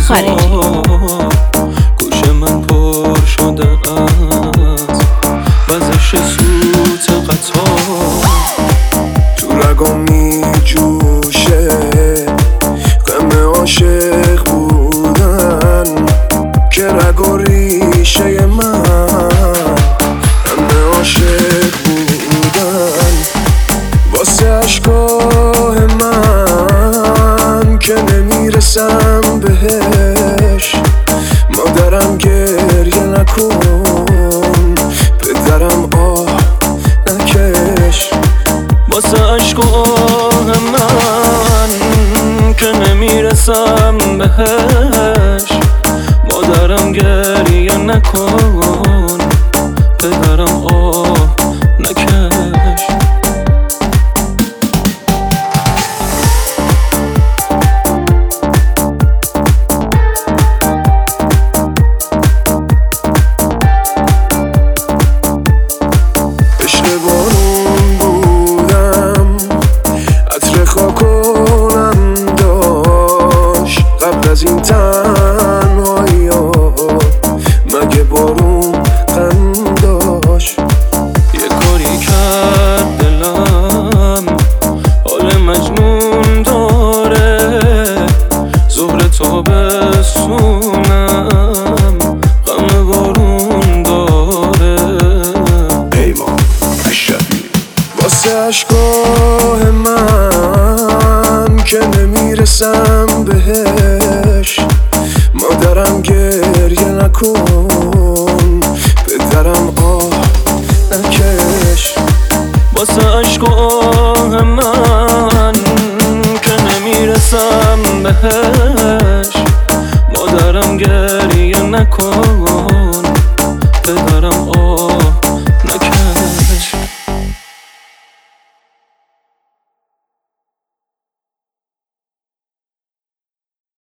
خارجی. گوش من پر شده از وزش سوت قطار، تو رگام می جوشه غم عاشق بودن که رگ و ریشه من همه عاشق بودن. واسه عشقای من که نمیرسم بهش، مادرم گریه نکن پدرم آه نکش. واسه عشقای من که نمیرسم بهش، مادرم گریه نکن پدرم آه نکش. عشق بارون بودم عطر خاکونم داشت قبل از این تنهایی ها، مگه بارون غم داشت؟ یه کاری کرد دلم حال مجنون داره، ظهر تابستونم غم بارون داره. پیمان اشرفی. واسه عشقای من که نمیرسم بهش، مادرم گریه نکن پدرم آه نکش. واسه عشقای من که نمیرسم بهش،